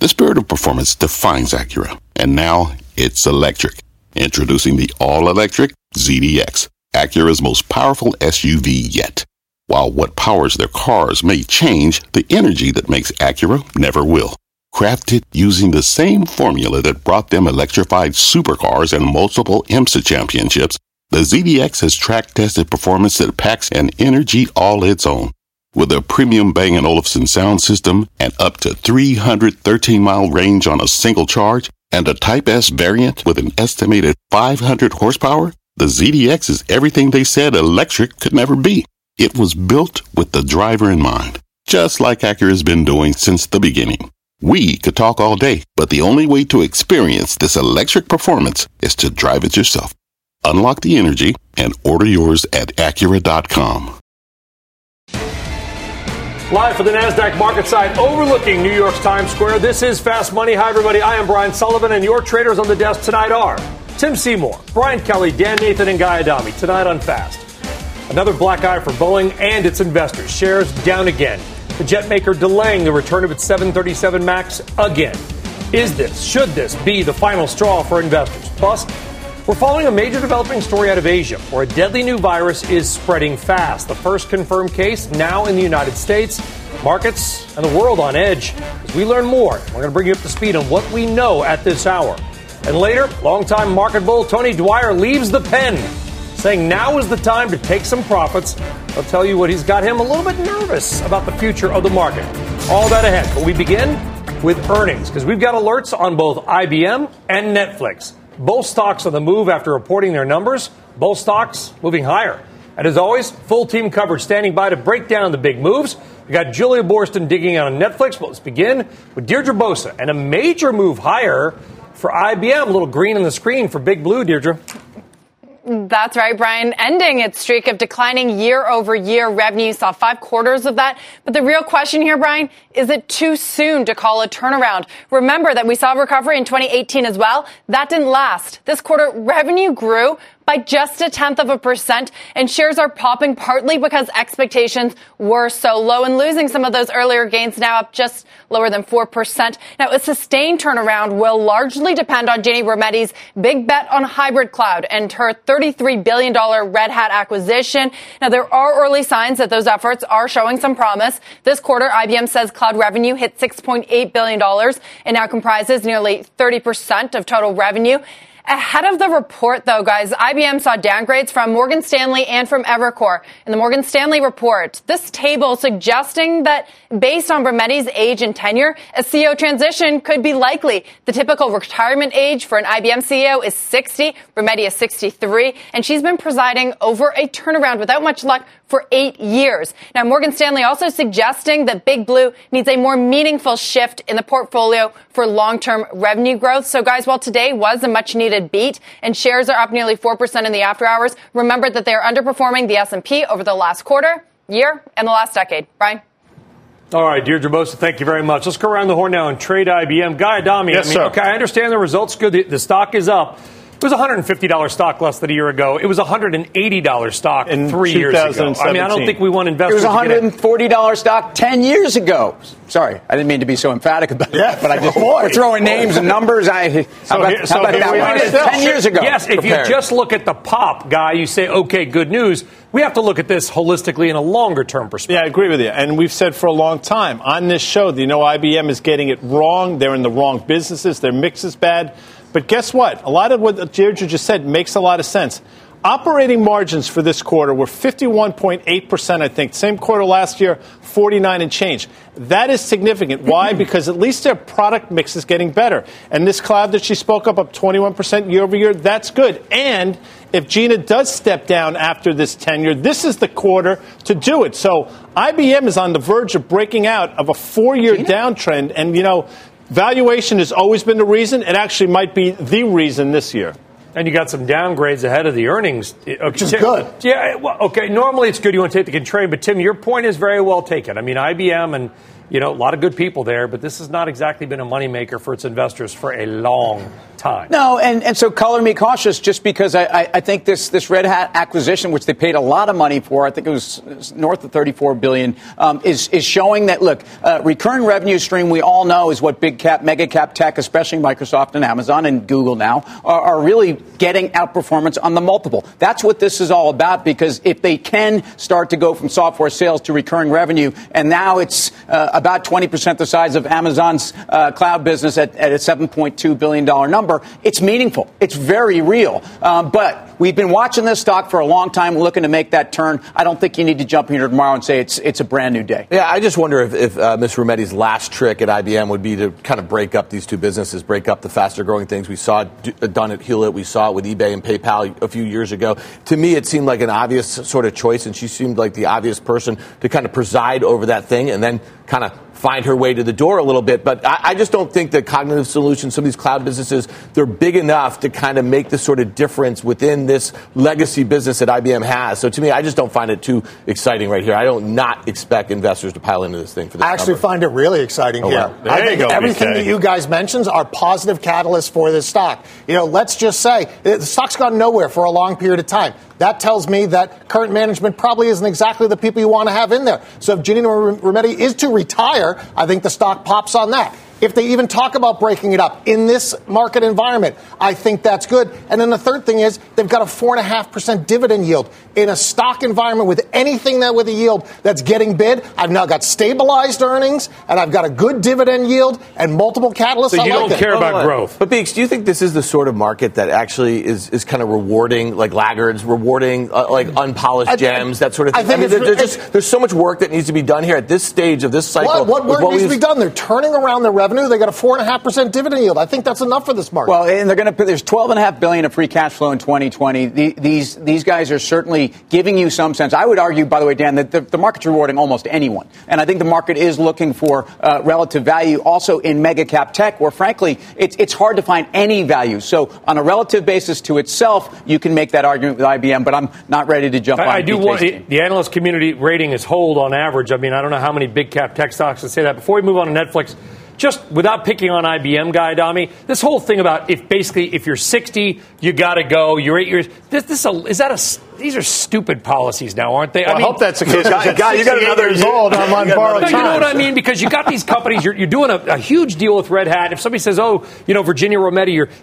The spirit of performance defines Acura, and now it's electric. Introducing the all-electric ZDX, Acura's most powerful SUV yet. While what powers their cars may change, the energy that makes Acura never will. Crafted using the same formula that brought them electrified supercars and multiple IMSA championships, the ZDX has track-tested performance that packs an energy all its own. With a premium Bang & Olufsen sound system and up to 313-mile range on a single charge, and a Type S variant with an estimated 500 horsepower, the ZDX is everything they said electric could never be. It was built with the driver in mind, just like Acura's been doing since the beginning. We could talk all day, but the only way to experience this electric performance is to drive it yourself. Unlock the energy and order yours at Acura.com. Live for the NASDAQ market side overlooking New York's Times Square, this is Fast Money. Hi, everybody. I am Brian Sullivan, and your traders on the desk tonight are Tim Seymour, Brian Kelly, Dan Nathan, and Guy Adami. Tonight on Fast. Another black eye for Boeing and its investors. Shares down again. The jet maker delaying the return of its 737 MAX again. Should this be the final straw for investors? Plus, we're following a major developing story out of Asia, where a deadly new virus is spreading fast. The first confirmed case now in the United States. Markets and the world on edge. As we learn more, we're going to bring you up to speed on what we know at this hour. And later, longtime market bull Tony Dwyer leaves the pen, saying now is the time to take some profits. I'll tell you what he's got him a little bit nervous about the future of the market. All that ahead. But we begin with earnings, because we've got alerts on both IBM and Netflix. Both stocks on the move after reporting their numbers. Both stocks moving higher. And as always, full team coverage standing by to break down the big moves. We got Julia Boorstin digging out on Netflix. But let's begin with Deirdre Bosa and a major move higher for IBM. A little green on the screen for Big Blue, Deirdre. That's right, Brian. Ending its streak of declining year-over-year revenue. Saw 5 quarters of that. But the real question here, Brian, is it too soon to call a turnaround? Remember that we saw recovery in 2018 as well. That didn't last. This quarter, revenue grew by just 0.1%, and shares are popping partly because expectations were so low and losing some of those earlier gains, now up just lower than 4%. Now, a sustained turnaround will largely depend on Ginni Rometty's big bet on hybrid cloud and her $33 billion Red Hat acquisition. Now, there are early signs that those efforts are showing some promise. This quarter, IBM says cloud revenue hit $6.8 billion and now comprises nearly 30% of total revenue. Ahead of the report, though, guys, IBM saw downgrades from Morgan Stanley and from Evercore. In the Morgan Stanley report, this table suggesting that based on Rometty's age and tenure, a CEO transition could be likely. The typical retirement age for an IBM CEO is 60. Rometty is 63, and she's been presiding over a turnaround without much luck for 8 years. Now, Morgan Stanley also suggesting that Big Blue needs a more meaningful shift in the portfolio for long-term revenue growth. So, guys, while today was a much-needed beat and shares are up nearly 4% in the after hours, remember that they are underperforming the S&P over the last quarter, year, and the last decade. Brian? All right, Deirdre Bosa, thank you very much. Let's go around the horn now and trade IBM. Guy Adami, yes, sir. Okay, I understand the results good. The stock is up. It was a $150 stock less than a year ago. It was a $180 stock in 3 years ago. I mean, I don't think we want investors. It was a $140 stock 10 years ago. Sorry, I didn't mean to be so emphatic about it, but I just we're throwing names and numbers. How about that one? 10 years ago. Yes, if you just look at the pop, Guy, you say, okay, good news. We have to look at this holistically in a longer-term perspective. Yeah, I agree with you. And we've said for a long time on this show, IBM is getting it wrong. They're in the wrong businesses. Their mix is bad. But guess what? A lot of what Deirdre just said makes a lot of sense. Operating margins for this quarter were 51.8%, I think. Same quarter last year, 49 and change. That is significant. Why? Because at least their product mix is getting better. And this cloud that she spoke up 21% year over year, that's good. And if Gina does step down after this tenure, this is the quarter to do it. So IBM is on the verge of breaking out of a 4-year downtrend. And, valuation has always been the reason. It actually might be the reason this year. And you got some downgrades ahead of the earnings. Which is good. Yeah, well, okay, normally it's good you want to take the contrarian, but Tim, your point is very well taken. I mean, IBM and, a lot of good people there, but this has not exactly been a moneymaker for its investors for a long time. No, and so color me cautious just because I think this Red Hat acquisition, which they paid a lot of money for, I think it was north of $34 billion, is showing that, look, recurring revenue stream we all know is what big cap, mega cap tech, especially Microsoft and Amazon and Google now, are really getting outperformance on the multiple. That's what this is all about, because if they can start to go from software sales to recurring revenue, and now it's about 20% the size of Amazon's cloud business at a $7.2 billion number, it's meaningful. It's very real. But we've been watching this stock for a long time, looking to make that turn. I don't think you need to jump here tomorrow and say it's a brand new day. Yeah, I just wonder if Ms. Rometty's last trick at IBM would be to kind of break up these two businesses, break up the faster growing things. We saw it done at Hewlett. We saw it with eBay and PayPal a few years ago. To me, it seemed like an obvious sort of choice, and she seemed like the obvious person to kind of preside over that thing and then kind of find her way to the door a little bit. But I just don't think that Cognitive Solutions, some of these cloud businesses, they're big enough to kind of make the sort of difference within this legacy business that IBM has. So to me, I just don't find it too exciting right here. I don't not expect investors to pile into this thing for this I actually find it really exciting here. Well, I think everything that you guys mentioned are positive catalysts for this stock. Let's just say the stock's gone nowhere for a long period of time. That tells me that current management probably isn't exactly the people you want to have in there. So if Ginni Rometty is to retire, I think the stock pops on that. If they even talk about breaking it up in this market environment, I think that's good. And then the third thing is they've got a 4.5% dividend yield. In a stock environment with anything that with a yield that's getting bid, I've now got stabilized earnings, and I've got a good dividend yield and multiple catalysts. So you don't care about growth. But, Beeks, do you think this is the sort of market that actually is kind of rewarding, like laggards, rewarding like unpolished gems, that sort of thing? I think there's so much work that needs to be done here at this stage of this cycle. What work needs to be done? They're turning around their revenue. They got a 4.5% dividend yield. I think that's enough for this market. Well, and there's $12.5 billion of free cash flow in 2020. These guys are certainly giving you some sense. I would argue, by the way, Dan, that the market's rewarding almost anyone. And I think the market is looking for relative value also in mega cap tech, where, frankly, it's hard to find any value. So on a relative basis to itself, you can make that argument with IBM, but I'm not ready to jump on I do want the analyst community rating is hold on average. I mean, I don't know how many big cap tech stocks to say that. Before we move on to Netflix, just without picking on IBM, Guy Adami, this whole thing about if you're 60, you got to go. You're 8 years. These are stupid policies now, aren't they? Well, I hope that's the case. Guy, you got another years old. I'm on borrowed time. You know what I mean? Because you got these companies. You're doing a huge deal with Red Hat. If somebody says, Virginia Rometty, you're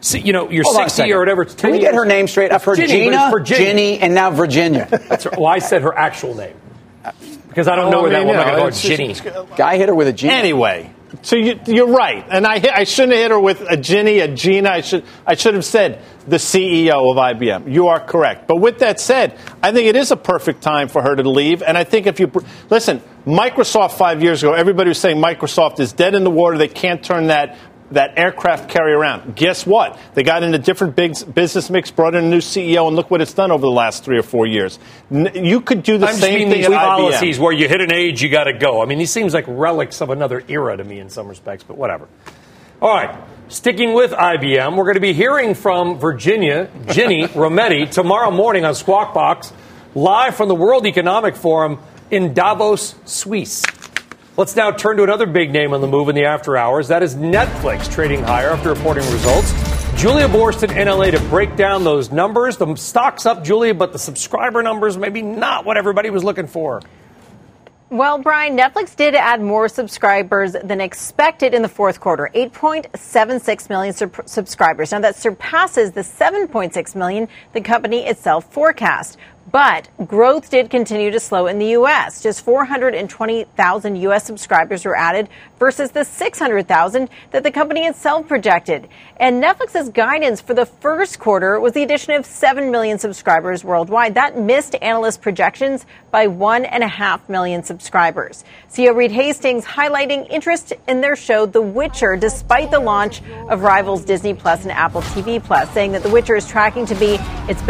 60 or whatever. It's 10 Can we get her name straight? I've heard Gina, Ginny, and now Virginia. That's her. Well, I said her actual name because I don't know where that woman got going. Ginny. Guy hit her with a G. Anyway. So you're right, and I shouldn't have hit her with a Ginny, a Gina. I should have said the CEO of IBM. You are correct. But with that said, I think it is a perfect time for her to leave. And I think if you listen, Microsoft 5 years ago, everybody was saying Microsoft is dead in the water. They can't turn that aircraft carrier around. Guess what? They got in a different business mix, brought in a new CEO, and look what it's done over the last 3 or 4 years. You could do the same thing at IBM. Policies where you hit an age, you got to go. I mean, these seems like relics of another era to me in some respects, but whatever. All right. Sticking with IBM, we're going to be hearing from Virginia, Ginni Rometty, tomorrow morning on Squawk Box, live from the World Economic Forum in Davos, Swiss. Let's now turn to another big name on the move in the after hours. That is Netflix, trading higher after reporting results. Julia Boorstin in LA to break down those numbers. The stock's up, Julia, but the subscriber numbers maybe not what everybody was looking for. Well, Brian, Netflix did add more subscribers than expected in the fourth quarter, 8.76 million subscribers. Now, that surpasses the 7.6 million the company itself forecast. But growth did continue to slow in the U.S. Just 420,000 U.S. subscribers were added versus the 600,000 that the company itself projected. And Netflix's guidance for the first quarter was the addition of 7 million subscribers worldwide. That missed analyst projections by 1.5 million subscribers. CEO Reed Hastings highlighting interest in their show The Witcher, despite the launch of rivals Disney Plus and Apple TV Plus, saying that The Witcher is tracking to be its best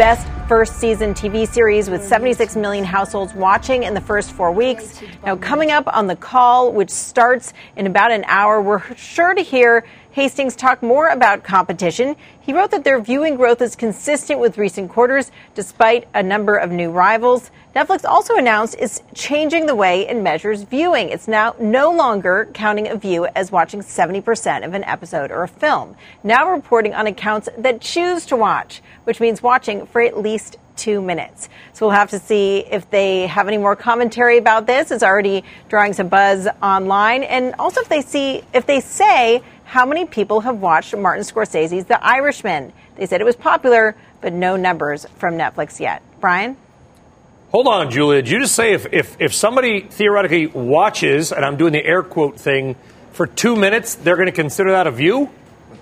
first season TV series with 76 million households watching in the first 4 weeks. Now, coming up on The Call, which starts in about an hour, we're sure to hear Hastings talk more about competition. He wrote that their viewing growth is consistent with recent quarters, despite a number of new rivals. Netflix also announced it's changing the way it measures viewing. It's now no longer counting a view as watching 70% of an episode or a film, now reporting on accounts that choose to watch, which means watching for at least 2 minutes. So we'll have to see if they have any more commentary about this. It's already drawing some buzz online. And also if they say how many people have watched Martin Scorsese's The Irishman. They said it was popular, but no numbers from Netflix yet. Brian? Hold on, Julia. Did you just say if somebody theoretically watches, and I'm doing the air quote thing, for 2 minutes, they're going to consider that a view?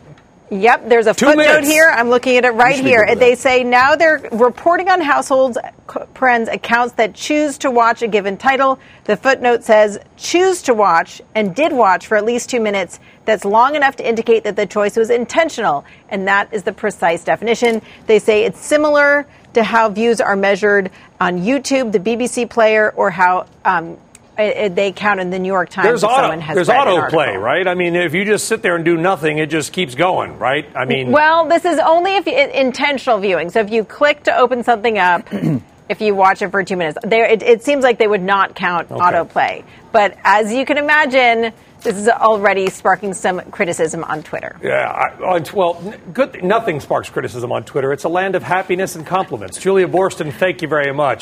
Yep, there's a footnote here. I'm looking at it right here. They say now they're reporting on households, friends, accounts that choose to watch a given title. The footnote says choose to watch and did watch for at least 2 minutes. That's long enough to indicate that the choice was intentional, and that is the precise definition. They say it's similar to how views are measured on YouTube, the BBC Player, or how they count in the New York Times. There's autoplay, right? I mean, if you just sit there and do nothing, it just keeps going, right? I mean, well, this is only if intentional viewing. So if you click to open something up, if you watch it for 2 minutes, it seems like they would not count autoplay. But as you can imagine, this is already sparking some criticism on Twitter. Yeah, good. Nothing sparks criticism on Twitter. It's a land of happiness and compliments. Julia Boorstin, thank you very much.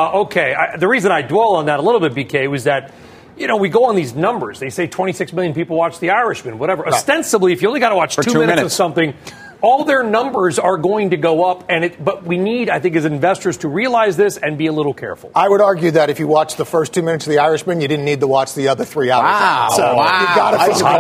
The reason I dwell on that a little bit, BK, was that, we go on these numbers. They say 26 million people watch The Irishman, whatever. Right. Ostensibly, if you only got to watch 2 minutes of something, all their numbers are going to go up, but we need, I think, as investors to realize this and be a little careful. I would argue that if you watched the first 2 minutes of The Irishman, you didn't need to watch the other 3 hours. Wow. So you got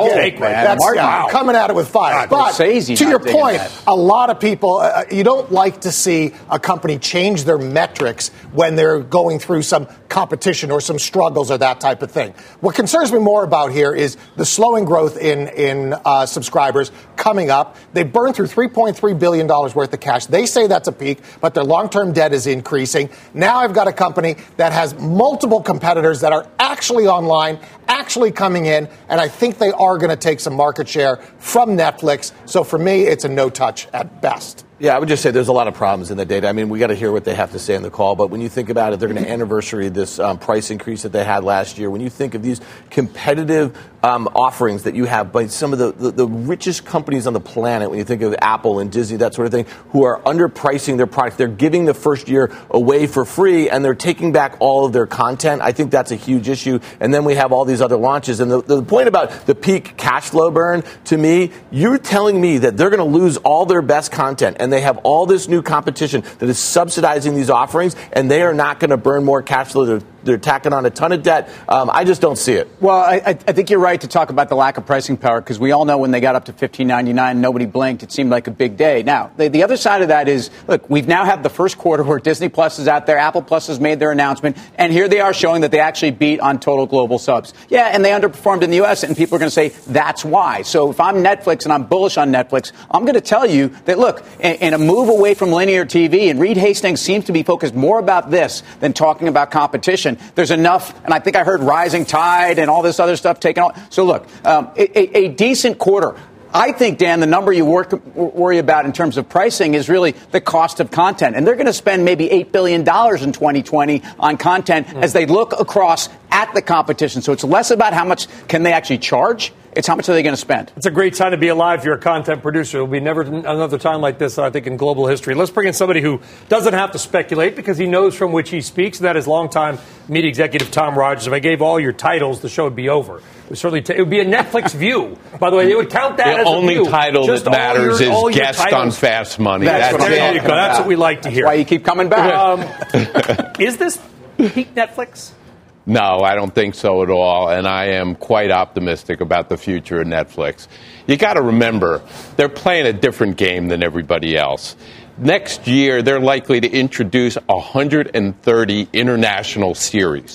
to coming at it with fire. But to your point, a lot of people, you don't like to see a company change their metrics when they're going through some competition or some struggles or that type of thing. What concerns me more about here is the slowing growth in subscribers coming up. They burned through $3.3 billion worth of cash. They say that's a peak, but their long-term debt is increasing. Now I've got a company that has multiple competitors that are actually online, actually coming in, and I think they are going to take some market share from Netflix. So for me, it's a no touch at best. Yeah, I would just say there's a lot of problems in the data. I mean, we got to hear what they have to say in the call. But when you think about it, they're going to anniversary this price increase that they had last year. When you think of these competitive offerings that you have by some of the richest companies on the planet, when you think of Apple and Disney, that sort of thing, who are underpricing their product, they're giving the first year away for free, and they're taking back all of their content. I think that's a huge issue. And then we have all these other launches. And the point about the peak cash flow burn, to me, you're telling me that they're going to lose all their best content, and they have all this new competition that is subsidizing these offerings, and they are not going to burn more cash flow. They're tacking on a ton of debt. I just don't see it. Well, I think you're right to talk about the lack of pricing power, because we all know when they got up to $15.99, nobody blinked. It seemed like a big day. Now, the other side of that is, look, we've now had the first quarter where Disney Plus is out there, Apple Plus has made their announcement, and here they are showing that they actually beat on total global subs. Yeah, and they underperformed in the U.S., and people are going to say that's why. So if I'm Netflix and I'm bullish on Netflix, I'm going to tell you that, look, in a move away from linear TV, and Reed Hastings seems to be focused more about this than talking about competition. There's enough, and I think I heard rising tide and all this other stuff taken on. So look, a decent quarter. I think, Dan, the number you worry about in terms of pricing is really the cost of content. And they're going to spend maybe $8 billion in 2020 on content as they look across at the competition. So it's less about how much can they actually charge. It's how much are they going to spend? It's a great time to be alive if you're a content producer. There'll be never another time like this, I think, in global history. Let's bring in somebody who doesn't have to speculate because he knows from which he speaks. And that is longtime media executive Tom Rogers. If I gave all your titles, the show would be over. It would be a Netflix view. By the way, they would count that as a view. The only title that matters is guest on Fast Money. That's what we like to hear. That's why you keep coming back. Is this peak Netflix? No, I don't think so at all, and I am quite optimistic about the future of Netflix. You got to remember, they're playing a different game than everybody else. Next year, they're likely to introduce 130 international series.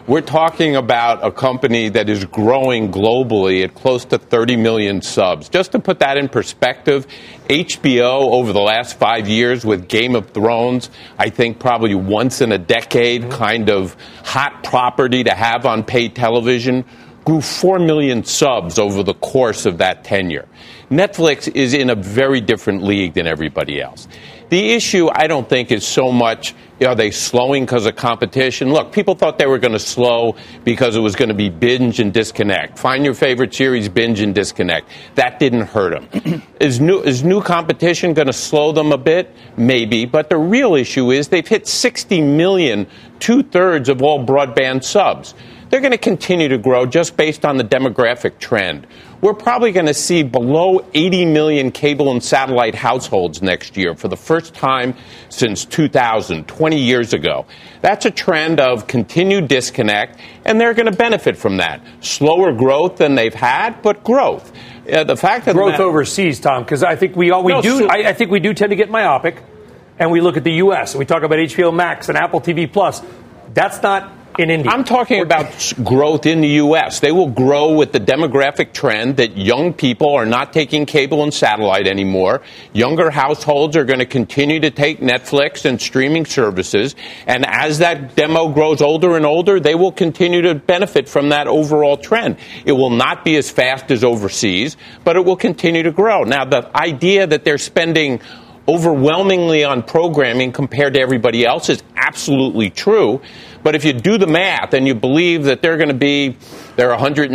We're talking about a company that is growing globally at close to 30 million subs. Just to put that in perspective, HBO over the last 5 years with Game of Thrones, I think probably once in a decade kind of hot property to have on paid television, grew 4 million subs over the course of that tenure. Netflix is in a very different league than everybody else. The issue, I don't think, is so much, are they slowing because of competition? Look, people thought they were going to slow because it was going to be binge and disconnect. Find your favorite series, binge and disconnect. That didn't hurt them. Is new competition going to slow them a bit? Maybe. But the real issue is they've hit 60 million, 2/3 of all broadband subs. They're going to continue to grow just based on the demographic trend. We're probably going to see below 80 million cable and satellite households next year for the first time since 2000, 20 years ago. That's a trend of continued disconnect, and they're going to benefit from that. Slower growth than they've had, but growth. The fact that growth overseas, Tom, because I think I think we do tend to get myopic, and we look at the U.S. and we talk about HBO Max and Apple TV Plus. That's not in India. I'm talking about growth in the U.S. They will grow with the demographic trend that young people are not taking cable and satellite anymore. Younger households are going to continue to take Netflix and streaming services. And as that demo grows older and older, they will continue to benefit from that overall trend. It will not be as fast as overseas, but it will continue to grow. Now, the idea that they're spending overwhelmingly on programming compared to everybody else is absolutely true. But if you do the math and you believe that there are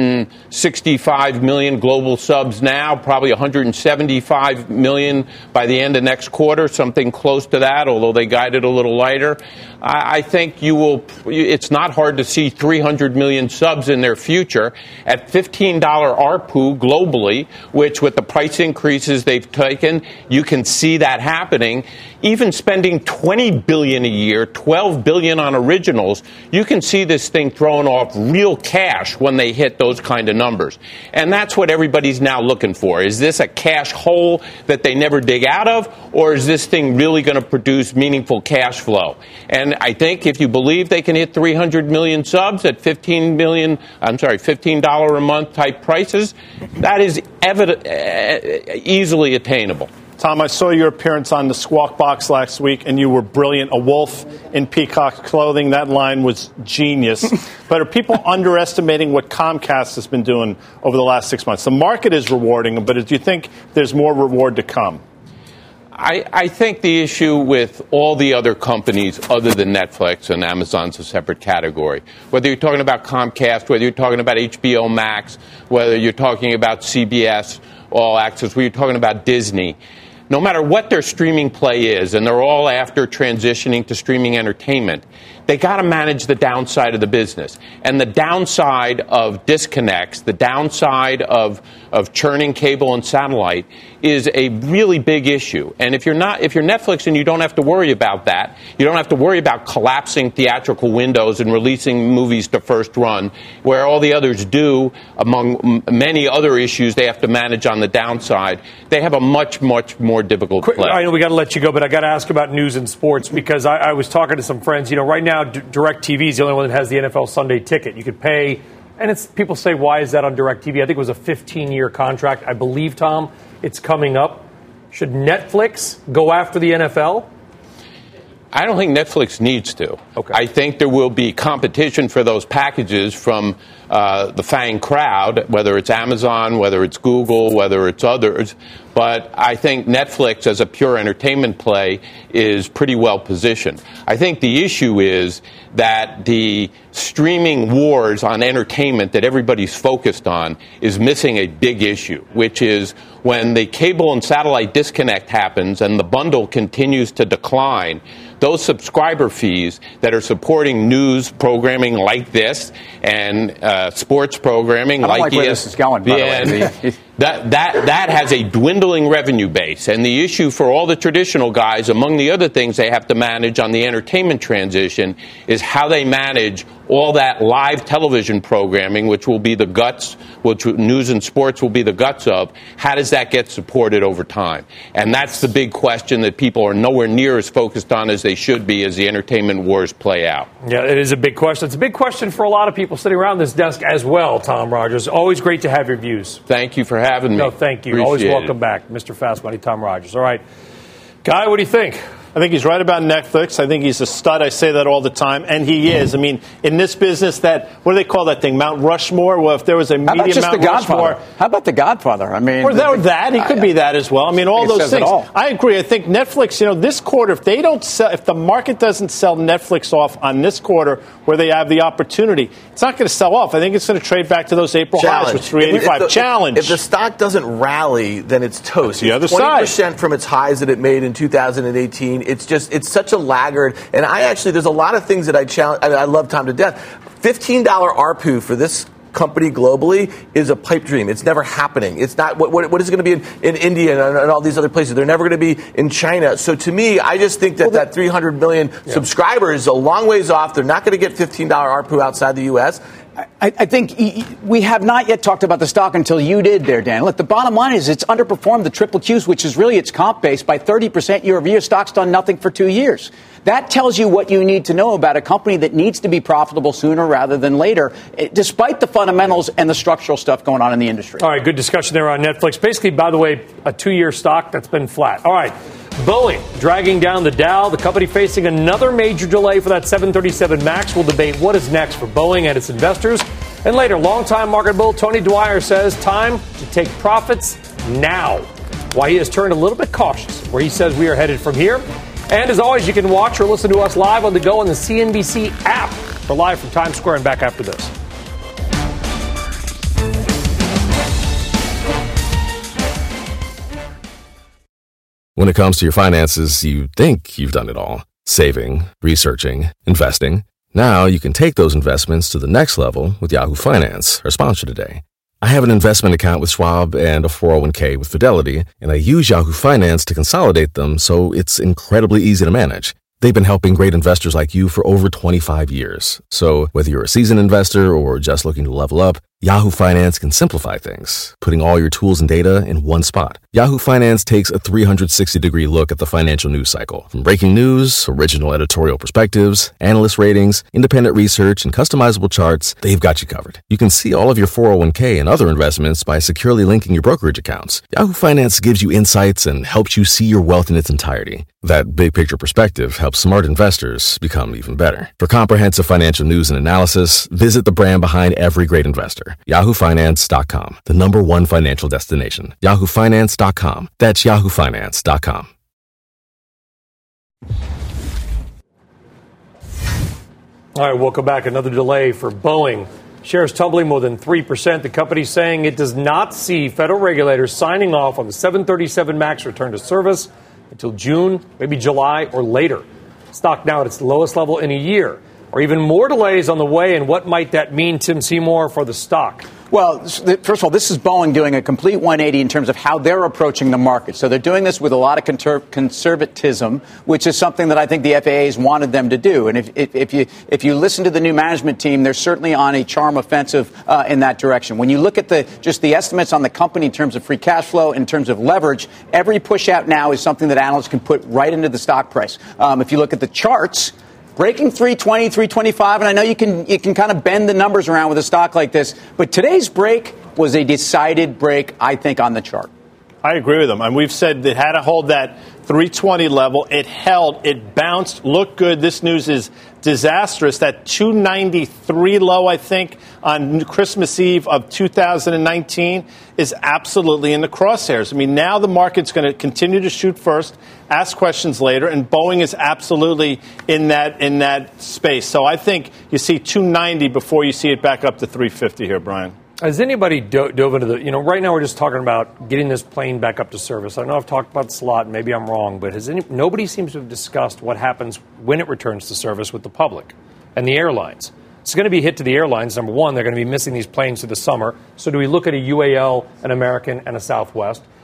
165 million global subs now, probably 175 million by the end of next quarter, something close to that, although they guided a little lighter, I think it's not hard to see 300 million subs in their future at $15 ARPU globally, which with the price increases they've taken, you can see that happening. Even spending $20 billion a year, $12 billion on originals, you can see this thing throwing off real cash when they hit those kind of numbers. And that's what everybody's now looking for. Is this a cash hole that they never dig out of, or is this thing really going to produce meaningful cash flow? And I think if you believe they can hit 300 million subs at $15 a month type prices, that is easily attainable. Tom, I saw your appearance on the Squawk Box last week, and you were brilliant. A wolf in peacock clothing. That line was genius. But are people underestimating what Comcast has been doing over the last 6 months? The market is rewarding them, but do you think there's more reward to come? I think the issue with all the other companies other than Netflix, and Amazon's a separate category, whether you're talking about Comcast, whether you're talking about HBO Max, whether you're talking about CBS All Access, whether you're talking about Disney, no matter what their streaming play is, and they're all after transitioning to streaming entertainment, they got to manage the downside of the business. And the downside of disconnects, the downside of churning cable and satellite is a really big issue. And if you're Netflix and you don't have to worry about that, you don't have to worry about collapsing theatrical windows and releasing movies to first run, where all the others do, among many other issues they have to manage on the downside, they have a much, much more difficult play. I know we got to let you go, but I got to ask about news and sports because I was talking to some friends. You know, right now, DirecTV is the only one that has the NFL Sunday ticket. You could pay, and people say, why is that on DirecTV? I think it was a 15-year contract. I believe, Tom, it's coming up. Should Netflix go after the NFL? I don't think Netflix needs to. Okay. I think there will be competition for those packages from the FANG crowd, whether it's Amazon, whether it's Google, whether it's others. But I think Netflix, as a pure entertainment play, is pretty well positioned. I think the issue is that the streaming wars on entertainment that everybody's focused on is missing a big issue, which is when the cable and satellite disconnect happens and the bundle continues to decline, those subscriber fees that are supporting news programming like this and sports programming like where this is going, by the way. That has a dwindling revenue base. And the issue for all the traditional guys, among the other things they have to manage on the entertainment transition, is how they manage all that live television programming, which will be the guts, which news and sports will be the guts of, how does that get supported over time? And that's the big question that people are nowhere near as focused on as they should be as the entertainment wars play out. Yeah, it is a big question. It's a big question for a lot of people sitting around this desk as well, Tom Rogers. Always great to have your views. Thank you for having me. No, thank you. Appreciate Always welcome it. back, Mr. Fast Money, Tom Rogers. All right. Guy, what do you think? I think he's right about Netflix. I think he's a stud. I say that all the time, and he is. I mean, in this business, what do they call that thing? Mount Rushmore? Well, if there was a media Mount Rushmore. How about The Godfather? I mean, or that. He could be that as well. I mean, all those things. I agree. I think Netflix, this quarter, if the market doesn't sell Netflix off on this quarter where they have the opportunity, it's not going to sell off. I think it's going to trade back to those April highs with 385. Challenge. If the stock doesn't rally, then it's toast. The other side. 20% from its highs that it made in 2018. It's such a laggard. And there's a lot of things that I challenge. I love Tom to death. $15 ARPU for this company globally is a pipe dream. It's never happening. It's not. What is it going to be in India and all these other places? They're never going to be in China. So to me, I just think that 300 million subscribers is a long ways off. They're not going to get $15 ARPU outside the U.S. I think we have not yet talked about the stock until you did there, Dan. Look, the bottom line is it's underperformed the triple Qs, which is really its comp base, by 30% year over year. Stock's done nothing for 2 years. That tells you what you need to know about a company that needs to be profitable sooner rather than later, despite the fundamentals and the structural stuff going on in the industry. All right, good discussion there on Netflix. Basically, by the way, a 2-year stock that's been flat. All right. Boeing dragging down the Dow. The company facing another major delay for that 737 MAX. We'll debate what is next for Boeing and its investors. And later, longtime market bull Tony Dwyer says time to take profits now. Why he has turned a little bit cautious, where he says we are headed from here. And as always, you can watch or listen to us live on the go on the CNBC app. We're live from Times Square and back after this. When it comes to your finances, you think you've done it all. Saving, researching, investing. Now you can take those investments to the next level with Yahoo Finance, our sponsor today. I have an investment account with Schwab and a 401k with Fidelity, and I use Yahoo Finance to consolidate them so it's incredibly easy to manage. They've been helping great investors like you for over 25 years. So whether you're a seasoned investor or just looking to level up, Yahoo Finance can simplify things, putting all your tools and data in one spot. Yahoo Finance takes a 360-degree look at the financial news cycle. From breaking news, original editorial perspectives, analyst ratings, independent research, and customizable charts, they've got you covered. You can see all of your 401k and other investments by securely linking your brokerage accounts. Yahoo Finance gives you insights and helps you see your wealth in its entirety. That big-picture perspective helps smart investors become even better. For comprehensive financial news and analysis, visit the brand behind every great investor. YahooFinance.com, the #1 financial destination. YahooFinance.com. That's YahooFinance.com. All right, welcome back. Another delay for Boeing. Shares tumbling more than 3%. The company saying it does not see federal regulators signing off on the 737 MAX return to service until June, maybe July, or later. Stock now at its lowest level in a year. Or even more delays on the way, and what might that mean, Tim Seymour, for the stock? Well, first of all, this is Boeing doing a complete 180 in terms of how they're approaching the market. So they're doing this with a lot of conservatism, which is something that I think the FAA has wanted them to do. And if you listen to the new management team, they're certainly on a charm offensive in that direction. When you look at just the estimates on the company in terms of free cash flow, in terms of leverage, every push out now is something that analysts can put right into the stock price. If you look at the charts, breaking 320, 325, and I know you can kind of bend the numbers around with a stock like this, but today's break was a decided break, I think, on the chart. I agree with them. And we've said it had to hold that 320 level. It held. It bounced. Looked good. This news is disastrous. That 293 low, I think, on Christmas Eve of 2019 is absolutely in the crosshairs. I mean, now the market's going to continue to shoot first, ask questions later, and Boeing is absolutely in that space. So I think you see 290 before you see it back up to 350 here, Brian. Has anybody dove into right now we're just talking about getting this plane back up to service. I know I've talked about this a lot, and maybe I'm wrong, but nobody seems to have discussed what happens when it returns to service with the public and the airlines. It's going to be a hit to the airlines. Number one, they're going to be missing these planes through the summer. So do we look at a UAL, an American, and a Southwest?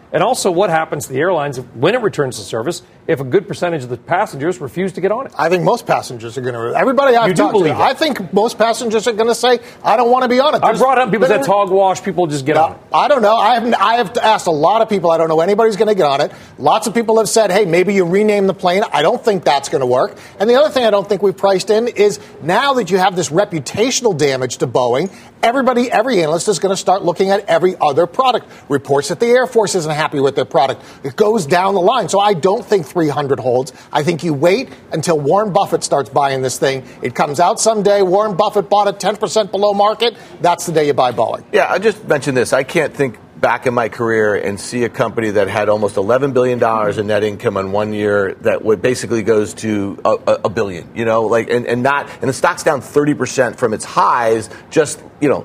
And also what happens to the airlines when it returns to service if a good percentage of the passengers refuse to get on it. I think most passengers are going to. Everybody I've talked to, I think most passengers are going to say, I don't want to be on it. I brought up people said it's hogwash. People just get on it. I don't know. I have asked a lot of people. I don't know anybody's going to get on it. Lots of people have said, hey, maybe you rename the plane. I don't think that's going to work. And the other thing I don't think we've priced in is now that you have this reputational damage to Boeing, every analyst is going to start looking at every other product. Reports that the Air Force isn't happy with their product. It goes down the line. So I don't think 300 holds. I think you wait until Warren Buffett starts buying this thing. It comes out someday. Warren Buffett bought it 10% below market. That's the day you buy Boeing. Yeah, I just mentioned this. I can't think back in my career and see a company that had almost $11 billion in net income in 1 year that would basically goes to a billion, and the stock's down 30% from its highs just,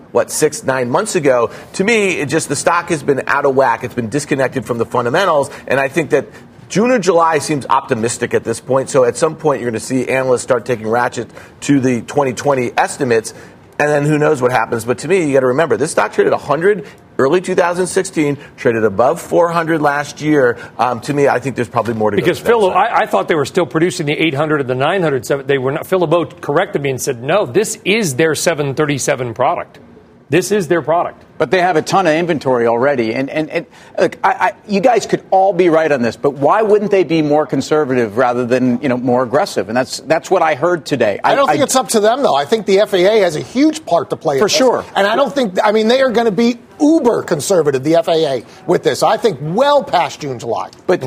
6-9 months ago. To me, the stock has been out of whack. It's been disconnected from the fundamentals. And I think that June or July seems optimistic at this point. So at some point, you're going to see analysts start taking ratchet to the 2020 estimates. And then who knows what happens. But to me, you got to remember, this stock traded 100 early 2016, traded above 400 last year. To me, I think there's probably more to go. Because Phil, I thought they were still producing the 800 and the 900. They were not. Phil LeBeau corrected me and said, no, this is their 737 product. This is their product. But they have a ton of inventory already. And look, you guys could all be right on this, but why wouldn't they be more conservative rather than, more aggressive? And that's what I heard today. I don't think it's up to them, though. I think the FAA has a huge part to play. For sure. And I don't think, they are going to be uber conservative, the FAA, with this. I think well past June, July. But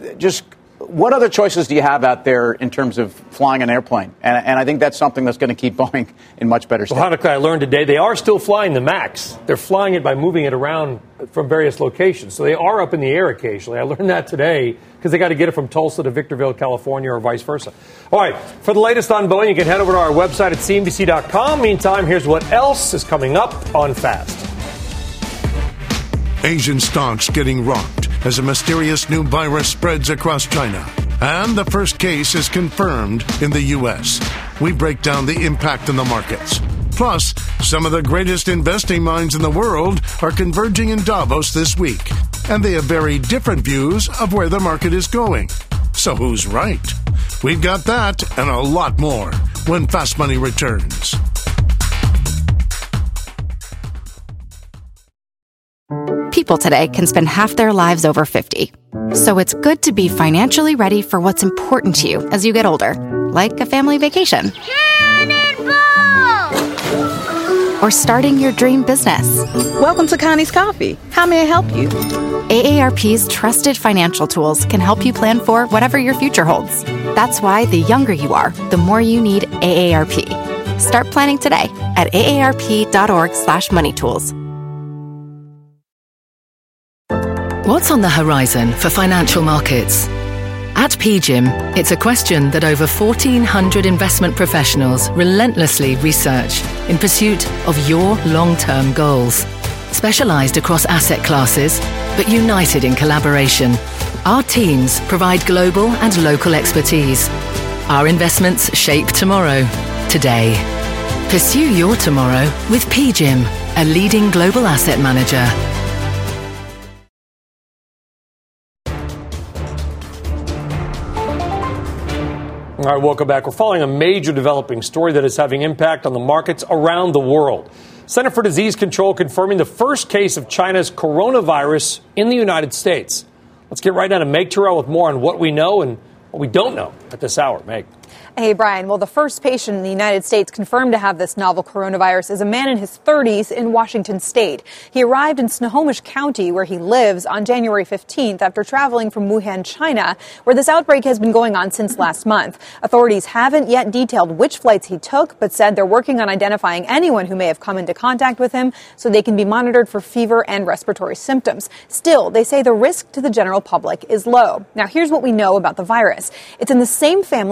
what other choices do you have out there in terms of flying an airplane? And I think that's something that's going to keep Boeing in much better state. Well, Hanukkah, I learned today they are still flying the MAX. They're flying it by moving it around from various locations. So they are up in the air occasionally. I learned that today because they got to get it from Tulsa to Victorville, California, or vice versa. All right, for the latest on Boeing, you can head over to our website at CNBC.com. Meantime, here's what else is coming up on Fast. Asian stocks getting rocked as a mysterious new virus spreads across China. And the first case is confirmed in the U.S. We break down the impact on the markets. Plus, some of the greatest investing minds in the world are converging in Davos this week. And they have very different views of where the market is going. So who's right? We've got that and a lot more when Fast Money returns. People today can spend half their lives over 50. So it's good to be financially ready for what's important to you as you get older, like a family vacation. Or starting your dream business. Welcome to Connie's Coffee. How may I help you? AARP's trusted financial tools can help you plan for whatever your future holds. That's why the younger you are, the more you need AARP. Start planning today at aarp.org/moneytools. What's on the horizon for financial markets? At PGIM, it's a question that over 1,400 investment professionals relentlessly research in pursuit of your long-term goals. Specialized across asset classes, but united in collaboration, our teams provide global and local expertise. Our investments shape tomorrow, today. Pursue your tomorrow with PGIM, a leading global asset manager. All right, welcome back. We're following a major developing story that is having impact on the markets around the world. Center for Disease Control confirming the first case of China's coronavirus in the United States. Let's get right down to Meg Terrell with more on what we know and what we don't know at this hour. Meg. Hey, Brian. Well, the first patient in the United States confirmed to have this novel coronavirus is a man in his 30s in Washington state. He arrived in Snohomish County, where he lives, on January 15th after traveling from Wuhan, China, where this outbreak has been going on since last month. Authorities haven't yet detailed which flights he took, but said they're working on identifying anyone who may have come into contact with him so they can be monitored for fever and respiratory symptoms. Still, they say the risk to the general public is low. Now, here's what we know about the virus. It's in the same family as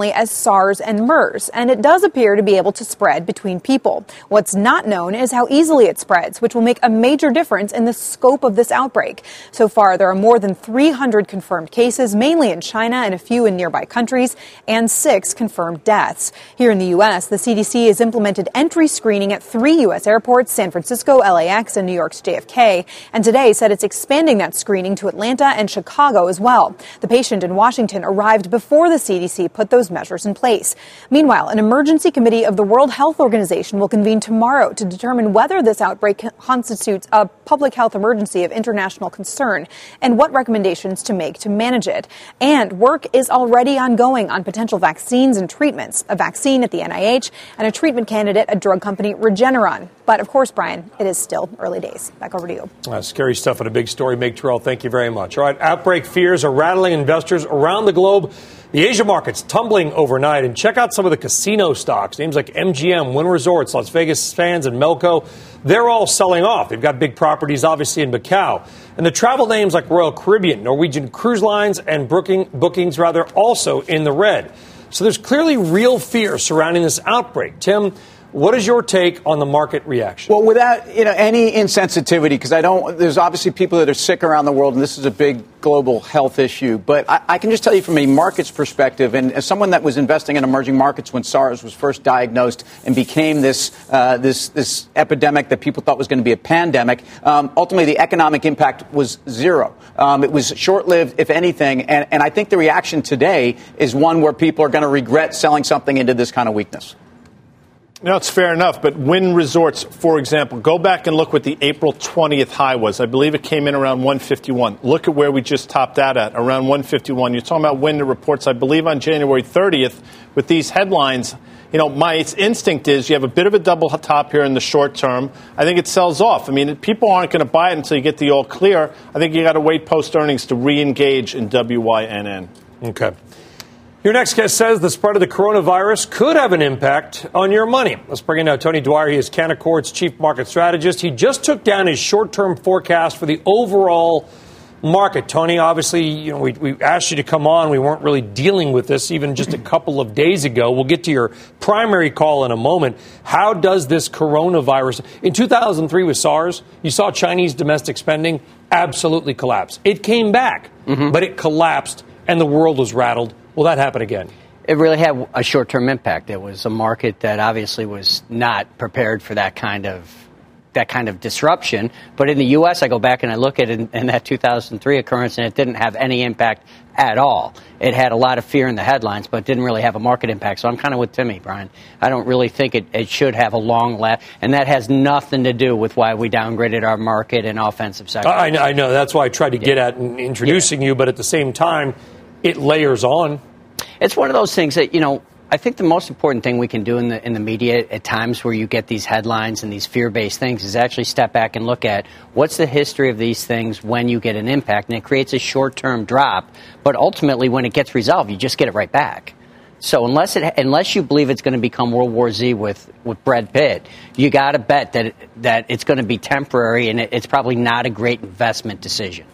SARS and MERS, and it does appear to be able to spread between people. What's not known is how easily it spreads, which will make a major difference in the scope of this outbreak. So far, there are more than 300 confirmed cases, mainly in China and a few in nearby countries, and 6 confirmed deaths. Here in the U.S., the CDC has implemented entry screening at 3 U.S. airports, San Francisco, LAX, and New York's JFK, and today said it's expanding that screening to Atlanta and Chicago as well. The patient in Washington arrived before the CDC put those measures in place. Meanwhile, an emergency committee of the World Health Organization will convene tomorrow to determine whether this outbreak constitutes a public health emergency of international concern and what recommendations to make to manage it. And work is already ongoing on potential vaccines and treatments, a vaccine at the NIH and a treatment candidate at drug company Regeneron. But of course, Brian, it is still early days. Back over to you. Scary stuff and a big story. Meg Terrell, thank you very much. All right, outbreak fears are rattling investors around the globe. The Asia market's tumbling overnight. And check out some of the casino stocks. Names like MGM, Wynn Resorts, Las Vegas Sands, and Melco. They're all selling off. They've got big properties, obviously, in Macau. And the travel names like Royal Caribbean, Norwegian Cruise Lines, and bookings, also in the red. So there's clearly real fear surrounding this outbreak. Tim, what is your take on the market reaction? Well, without any insensitivity, because there's obviously people that are sick around the world, and this is a big global health issue. But I can just tell you from a markets perspective, and as someone that was investing in emerging markets when SARS was first diagnosed and became this epidemic that people thought was going to be a pandemic, ultimately the economic impact was zero. It was short-lived, if anything, and I think the reaction today is one where people are going to regret selling something into this kind of weakness. No, it's fair enough. But Wynn Resorts, for example, go back and look what the April 20th high was. I believe it came in around 151. Look at where we just topped out at, around 151. You're talking about Wynn reports, I believe, on January 30th with these headlines. My instinct is you have a bit of a double top here in the short term. I think it sells off. I mean, people aren't going to buy it until you get the all clear. I think you got to wait post-earnings to re-engage in WYNN. Okay. Your next guest says the spread of the coronavirus could have an impact on your money. Let's bring in now Tony Dwyer. He is Canaccord's chief market strategist. He just took down his short-term forecast for the overall market. Tony, obviously, we asked you to come on. We weren't really dealing with this even just a couple of days ago. We'll get to your primary call in a moment. How does this coronavirus... In 2003 with SARS, you saw Chinese domestic spending absolutely collapse. It came back, but it collapsed, and the world was rattled. Will that happen again? It really had a short-term impact. It was a market that obviously was not prepared for that kind of disruption. But in the U.S., I go back and I look at it in that 2003 occurrence, and it didn't have any impact at all. It had a lot of fear in the headlines, but didn't really have a market impact. So I'm kind of with Timmy, Brian. I don't really think it should have a long last, and that has nothing to do with why we downgraded our market and offensive sector. I know. That's why I tried to get at in introducing you, but at the same time, it layers on. It's one of those things that, I think the most important thing we can do in the media at times where you get these headlines and these fear-based things is actually step back and look at what's the history of these things when you get an impact. And it creates a short-term drop. But ultimately, when it gets resolved, you just get it right back. So unless you believe it's going to become World War Z with Brad Pitt, you got to bet that it's going to be temporary, and it's probably not a great investment decision.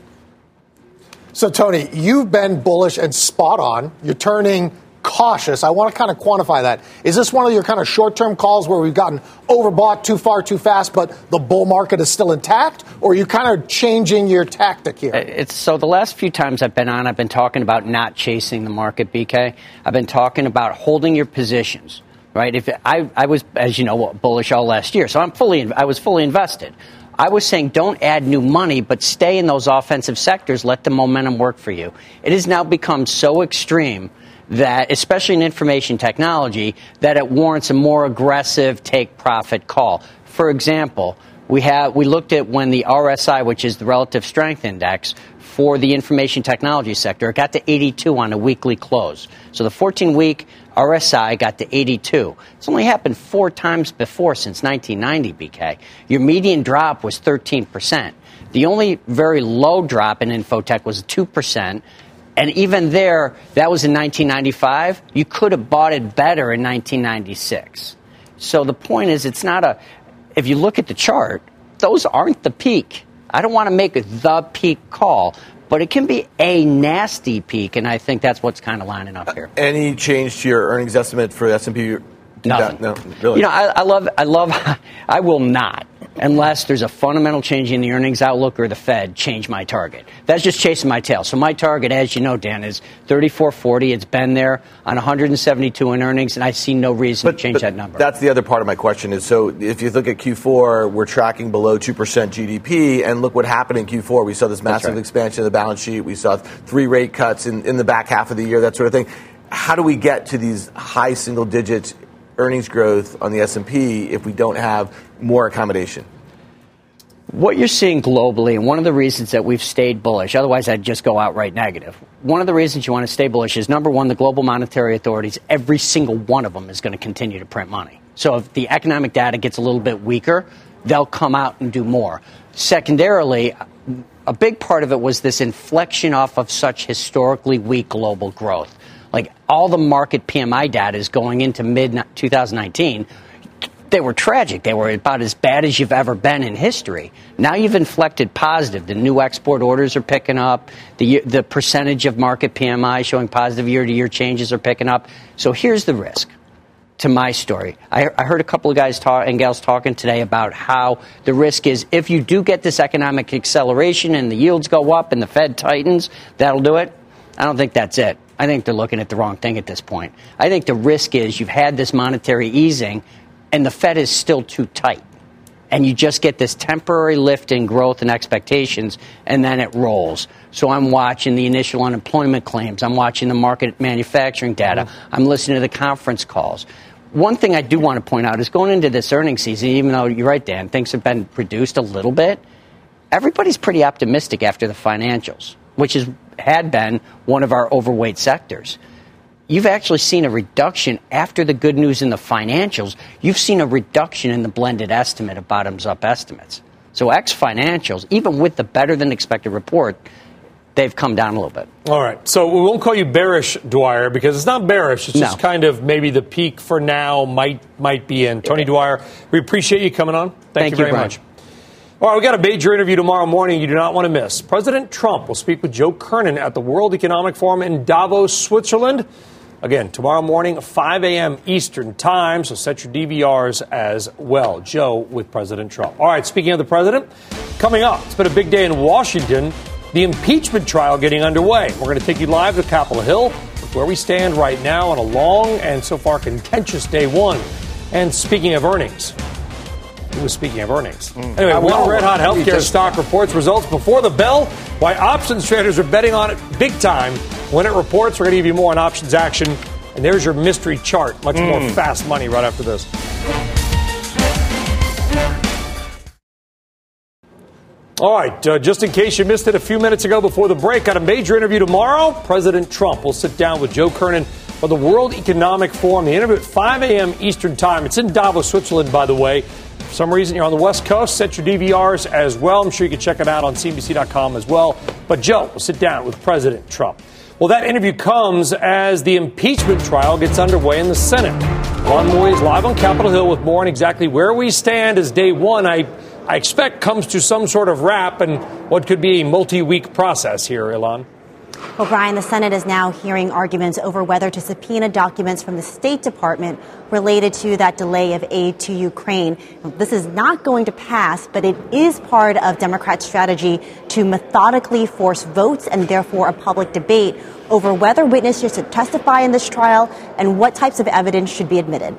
So, Tony, you've been bullish and spot on. You're turning cautious. I want to kind of quantify that. Is this one of your kind of short-term calls where we've gotten overbought too far, too fast, but the bull market is still intact? Or are you kind of changing your tactic here? So the last few times I've been on, I've been talking about not chasing the market, BK. I've been talking about holding your positions, right? If I was, as you know, bullish all last year, so I was fully invested. I was saying don't add new money, but stay in those offensive sectors. Let the momentum work for you. It has now become so extreme that, especially in information technology, that it warrants a more aggressive take-profit call. For example, we looked at when the RSI, which is the Relative Strength Index, for the information technology sector, it got to 82 on a weekly close. So the 14-week RSI got to 82. It's only happened 4 times before since 1990, BK. Your median drop was 13%. The only very low drop in Infotech was 2%. And even there, that was in 1995. You could have bought it better in 1996. So the point is, if you look at the chart, those aren't the peak. I don't want to make the peak call, but it can be a nasty peak, and I think that's what's kind of lining up here. Any change to your earnings estimate for the S&P? Nothing. No, really. You know, I will not, unless there's a fundamental change in the earnings outlook or the Fed change my target. That's just chasing my tail. So my target, as you know, Dan, is 34.40. It's been there on 172 in earnings, and I see no reason to change that number. That's the other part of my question is, so if you look at Q4, we're tracking below 2% GDP, and look what happened in Q4. We saw this massive expansion of the balance sheet. We saw 3 rate cuts in the back half of the year, that sort of thing. How do we get to these high single digits earnings growth on the S&P if we don't have more accommodation? What you're seeing globally, and one of the reasons that we've stayed bullish, otherwise I'd just go outright negative. One of the reasons you want to stay bullish is, number one, the global monetary authorities, every single one of them is going to continue to print money. So if the economic data gets a little bit weaker, they'll come out and do more. Secondarily, a big part of it was this inflection off of such historically weak global growth. Like, all the market PMI data is going into mid-2019. They were tragic. They were about as bad as you've ever been in history. Now you've inflected positive. The new export orders are picking up. The percentage of market PMI showing positive year-to-year changes are picking up. So here's the risk to my story. I heard a couple of guys and gals talking today about how the risk is, if you do get this economic acceleration and the yields go up and the Fed tightens, that'll do it. I don't think that's it. I think they're looking at the wrong thing at this point. I think the risk is you've had this monetary easing and the Fed is still too tight. And you just get this temporary lift in growth and expectations, and then it rolls. So I'm watching the initial unemployment claims. I'm watching the market manufacturing data. I'm listening to the conference calls. One thing I do want to point out is, going into this earnings season, even though you're right, Dan, things have been reduced a little bit, everybody's pretty optimistic after the financials, which had been one of our overweight sectors. You've actually seen a reduction after the good news in the financials. You've seen a reduction in the blended estimate of bottoms-up estimates. So ex-financials, even with the better-than-expected report, they've come down a little bit. All right. So we won't call you bearish, Dwyer, because it's not bearish. It's just kind of maybe the peak for now might be in. Tony Dwyer, we appreciate you coming on. Thank you very much. All right, we've got a major interview tomorrow morning you do not want to miss. President Trump will speak with Joe Kernan at the World Economic Forum in Davos, Switzerland. Again, tomorrow morning, 5 a.m. Eastern time, so set your DVRs as well. Joe with President Trump. All right, speaking of the president, coming up, it's been a big day in Washington, the impeachment trial getting underway. We're going to take you live to Capitol Hill, where we stand right now on a long and so far contentious day one. And speaking of earnings, speaking of earnings. Anyway, one red-hot healthcare stock reports results before the bell. Why options traders are betting on it big time. When it reports, we're going to give you more on options action. And there's your mystery chart. Much more fast money right after this. All right, just in case you missed it a few minutes ago before the break, got a major interview tomorrow. President Trump will sit down with Joe Kernan for the World Economic Forum. The interview at 5 a.m. Eastern time. It's in Davos, Switzerland, by the way. For some reason, you're on the West Coast. Set your DVRs as well. I'm sure you can check it out on CNBC.com as well. But Joe will sit down with President Trump. Well, that interview comes as the impeachment trial gets underway in the Senate. Ron Moy is live on Capitol Hill with more on exactly where we stand as day one, I expect, comes to some sort of wrap and what could be a multi-week process here, Ilan. Well, Brian, the Senate is now hearing arguments over whether to subpoena documents from the State Department related to that delay of aid to Ukraine. This is not going to pass, but it is part of Democrats' strategy to methodically force votes and therefore a public debate over whether witnesses should testify in this trial and what types of evidence should be admitted.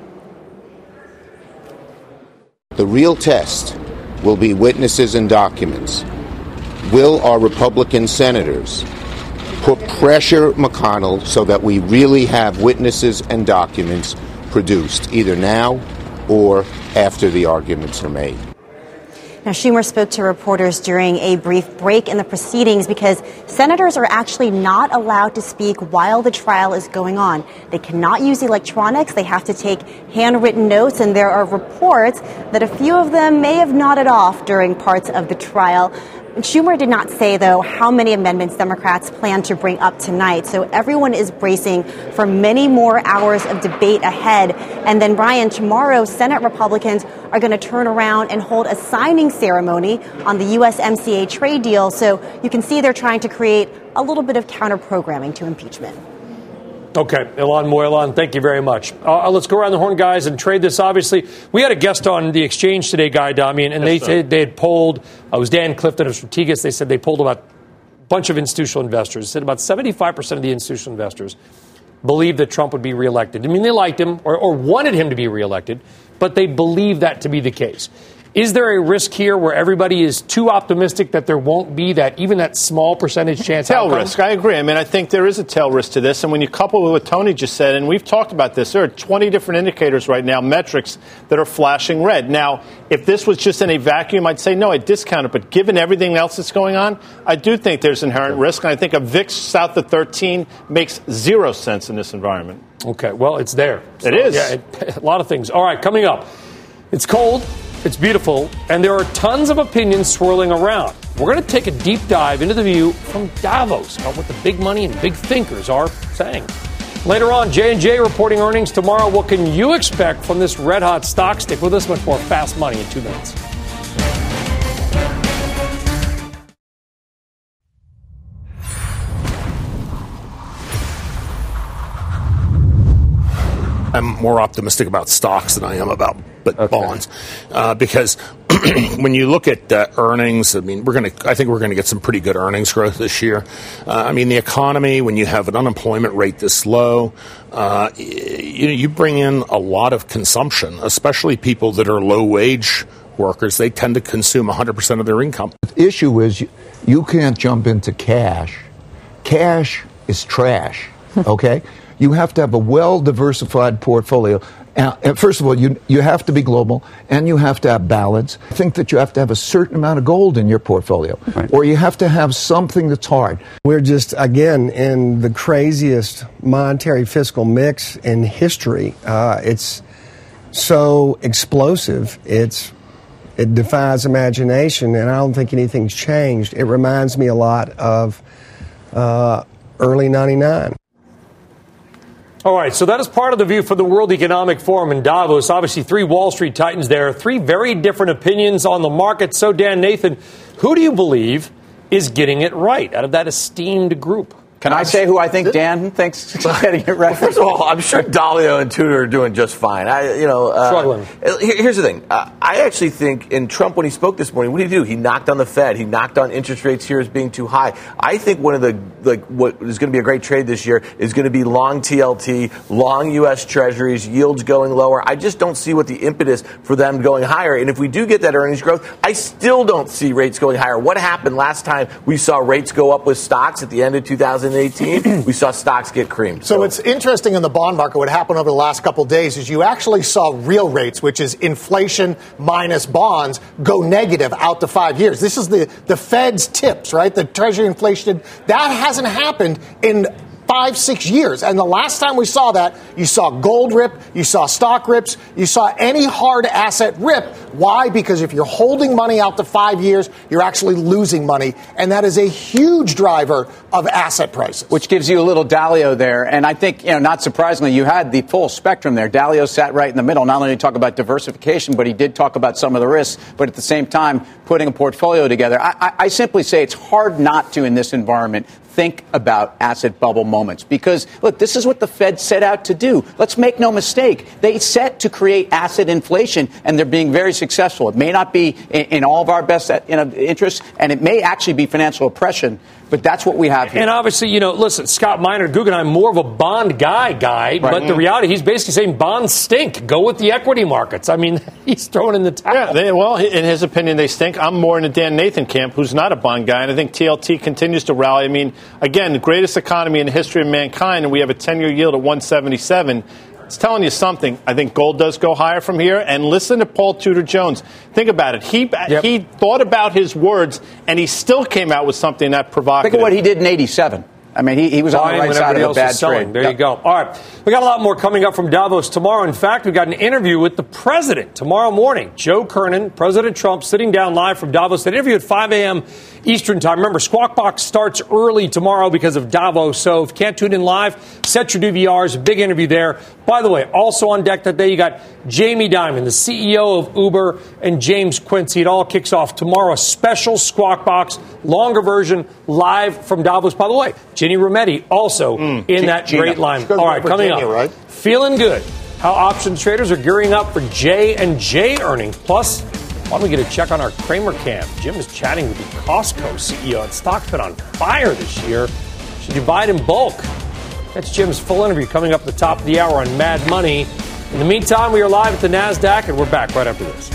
The real test will be witnesses and documents. Will our Republican senators put pressure McConnell so that we really have witnesses and documents produced, either now or after the arguments are made? Now, Schumer spoke to reporters during a brief break in the proceedings because senators are actually not allowed to speak while the trial is going on. They cannot use electronics. They have to take handwritten notes, and there are reports that a few of them may have nodded off during parts of the trial. Schumer did not say, though, how many amendments Democrats plan to bring up tonight. So everyone is bracing for many more hours of debate ahead. And then, Brian, tomorrow, Senate Republicans are going to turn around and hold a signing ceremony on the USMCA trade deal. So you can see they're trying to create a little bit of counter-programming to impeachment. Okay, Ilan Moylan, thank you very much. Let's go around the horn, guys, and trade this. Obviously, we had a guest on the exchange today, Guy Adami, and they said they had polled. It was Dan Clifton of Strategas. They said they polled about a bunch of institutional investors. Said about 75% of the institutional investors believed that Trump would be reelected. I mean, they liked him or wanted him to be reelected, but they believe that to be the case. Is there a risk here where everybody is too optimistic that there won't be even that small percentage chance? Tail risk. I agree. I mean, I think there is a tail risk to this. And when you couple with what Tony just said, and we've talked about this, there are 20 different indicators right now, metrics that are flashing red. Now, if this was just in a vacuum, I'd say, no, I discount it. But given everything else that's going on, I do think there's inherent risk. And I think a VIX south of 13 makes zero sense in this environment. Okay, well, it's there. It is. Yeah, a lot of things. All right, coming up. It's cold. It's beautiful, and there are tons of opinions swirling around. We're going to take a deep dive into the view from Davos about what the big money and big thinkers are saying. Later on, J&J reporting earnings tomorrow. What can you expect from this red-hot stock? Stick with us. Much more Fast Money in 2 minutes. I'm more optimistic about stocks than I am about bonds, because when you look at earnings, I mean, I think we're going to get some pretty good earnings growth this year. I mean, the economy, when you have an unemployment rate this low, you bring in a lot of consumption, especially people that are low wage workers. They tend to consume 100% of their income. The issue is you can't jump into cash. Cash is trash. Okay. You have to have a well-diversified portfolio. First of all, you have to be global, and you have to have balance. I think that you have to have a certain amount of gold in your portfolio, or you have to have something that's hard. We're just, again, in the craziest monetary fiscal mix in history. It's so explosive. It defies imagination, and I don't think anything's changed. It reminds me a lot of early 99. All right, so that is part of the view for the World Economic Forum in Davos. Obviously, 3 Wall Street titans there, 3 very different opinions on the market. So, Dan Nathan, who do you believe is getting it right out of that esteemed group? Can I say who I think Dan thinks is getting it right? Well, first of all, I'm sure Dalio and Tudor are doing just fine. Struggling. Here's the thing. I actually think in Trump, when he spoke this morning, what did he do? He knocked on the Fed. He knocked on interest rates here as being too high. I think one of what is going to be a great trade this year is going to be long TLT, long U.S. Treasuries, yields going lower. I just don't see what the impetus for them going higher. And if we do get that earnings growth, I still don't see rates going higher. What happened last time we saw rates go up with stocks at the end of 2018? We saw stocks get creamed. So what's interesting in the bond market, what happened over the last couple of days, is you actually saw real rates, which is inflation minus bonds, go negative out to 5 years. This is the Fed's tips, right? The Treasury inflation. That hasn't happened in 5-6 years. And the last time we saw that, you saw gold rip, you saw stock rips, you saw any hard asset rip. Why? Because if you're holding money out to 5 years, you're actually losing money. And that is a huge driver of asset prices. Which gives you a little Dalio there. And I think, not surprisingly, you had the full spectrum there. Dalio sat right in the middle. Not only did he talk about diversification, but he did talk about some of the risks, but at the same time, putting a portfolio together. I simply say it's hard not to, in this environment, think about asset bubble moments. Because, look, this is what the Fed set out to do. Let's make no mistake. They set to create asset inflation, and they're being very successful. It may not be in all of our best interests, and it may actually be financial oppression, but that's what we have here. And obviously, listen, Scott Minor at Guggenheim, more of a bond guy, right. But the reality, he's basically saying bonds stink. Go with the equity markets. I mean, he's throwing in the towel. Yeah, in his opinion, they stink. I'm more in the Dan Nathan camp, who's not a bond guy, and I think TLT continues to rally. I mean, again, the greatest economy in the history of mankind, and we have a 10-year yield at 177. It's telling you something. I think gold does go higher from here. And listen to Paul Tudor Jones. Think about it. He thought about his words, and he still came out with something that provocative. Think of what he did in 87. I mean, he was on the right side of a bad trade. There you go. All right. We got a lot more coming up from Davos tomorrow. In fact, we got an interview with the president tomorrow morning. Joe Kernan, President Trump, sitting down live from Davos. That interview at 5 a.m. Eastern time. Remember, Squawk Box starts early tomorrow because of Davos. So if you can't tune in live, set your DVRs. Big interview there. By the way, also on deck that day, you got Jamie Dimon, the CEO of Uber, and James Quincy. It all kicks off tomorrow. A special Squawk Box, longer version, live from Davos. By the way, Ginny Rometty also in that great line. All right, coming up. Right? Feeling good. How options traders are gearing up for J&J earnings. Plus, why don't we get a check on our Cramer Cam? Jim is chatting with the Costco CEO. That stock's been on fire this year. Should you buy it in bulk? That's Jim's full interview coming up at the top of the hour on Mad Money. In the meantime, we are live at the NASDAQ, and we're back right after this.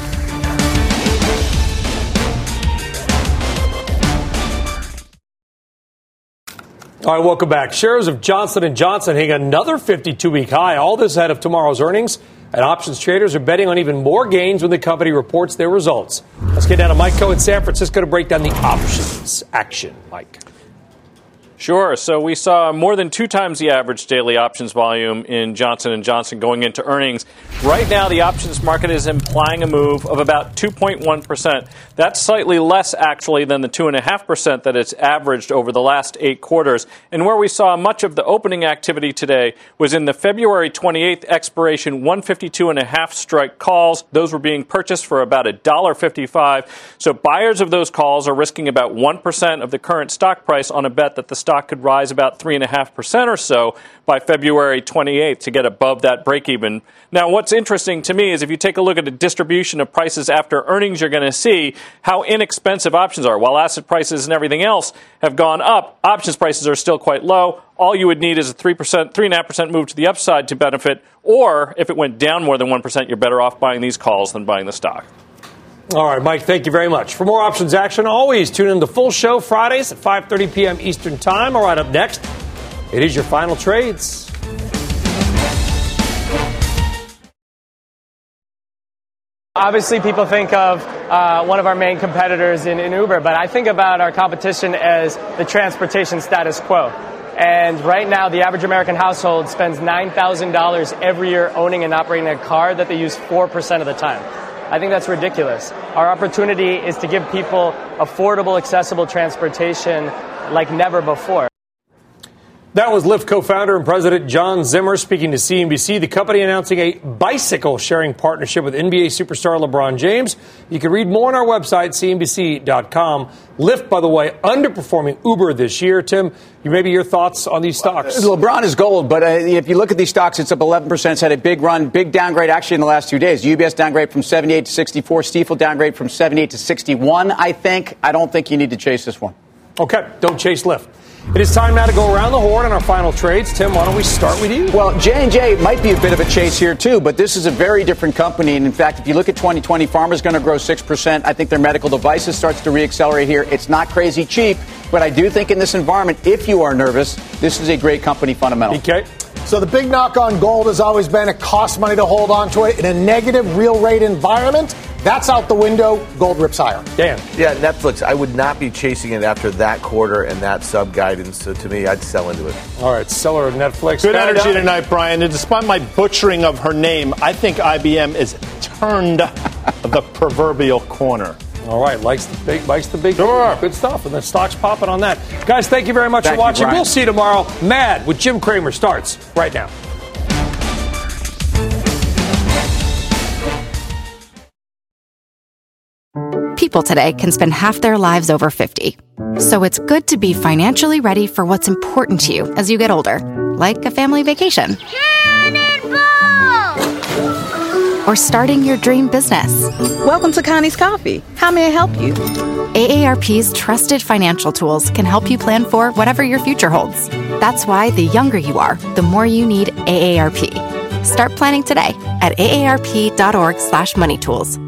All right, welcome back. Shares of Johnson & Johnson hitting another 52-week high. All this ahead of tomorrow's earnings. And options traders are betting on even more gains when the company reports their results. Let's get down to Mike Coe in San Francisco to break down the options action. Mike. Sure. So we saw more than 2 times the average daily options volume in Johnson & Johnson going into earnings. Right now, the options market is implying a move of about 2.1%. That's slightly less, actually, than the 2.5% that it's averaged over the last 8 quarters. And where we saw much of the opening activity today was in the February 28th expiration 152.5 strike calls. Those were being purchased for about $1.55. So buyers of those calls are risking about 1% of the current stock price on a bet that the stock could rise about 3.5% or so by February 28th to get above that break-even. Now, what's interesting to me is if you take a look at the distribution of prices after earnings, you're going to see how inexpensive options are. While asset prices and everything else have gone up, options prices are still quite low. All you would need is a 3.5% move to the upside to benefit, or if it went down more than 1%, you're better off buying these calls than buying the stock. All right, Mike, thank you very much. For more options action, always tune in to the full show Fridays at 5:30 p.m. Eastern Time. All right, up next, it is your final trades. Obviously, people think of one of our main competitors in Uber, but I think about our competition as the transportation status quo. And right now, the average American household spends $9,000 every year owning and operating a car that they use 4% of the time. I think that's ridiculous. Our opportunity is to give people affordable, accessible transportation like never before. That was Lyft co-founder and president John Zimmer speaking to CNBC. The company announcing a bicycle sharing partnership with NBA superstar LeBron James. You can read more on our website, CNBC.com. Lyft, by the way, underperforming Uber this year. Tim, maybe your thoughts on these stocks? LeBron is gold, but if you look at these stocks, it's up 11%. It's had a big run, big downgrade actually in the last 2 days. UBS downgrade from 78 to 64. Stifel downgrade from 78 to 61, I think. I don't think you need to chase this one. Okay, don't chase Lyft. It is time now to go around the horn on our final trades. Tim, why don't we start with you? Well, J&J might be a bit of a chase here, too, but this is a very different company. And, in fact, if you look at 2020, pharma's going to grow 6%. I think their medical devices starts to reaccelerate here. It's not crazy cheap, but I do think in this environment, if you are nervous, this is a great company fundamental. Okay. So the big knock on gold has always been it costs money to hold on to it in a negative real rate environment. That's out the window. Gold rips higher. Dan. Yeah, Netflix. I would not be chasing it after that quarter and that sub guidance. So to me, I'd sell into it. All right, seller of Netflix. Good energy tonight, Brian. And despite my butchering of her name, I think IBM is turned the proverbial corner. All right, likes the big. Sure. Good stuff. And the stock's popping on that. Guys, thank you very much for watching. We'll see you tomorrow. Mad with Jim Cramer starts right now. People today can spend half their lives over 50. So it's good to be financially ready for what's important to you as you get older, like a family vacation. Or starting your dream business. Welcome to Connie's Coffee. How may I help you? AARP's trusted financial tools can help you plan for whatever your future holds. That's why the younger you are, the more you need AARP. Start planning today at aarp.org/moneytools.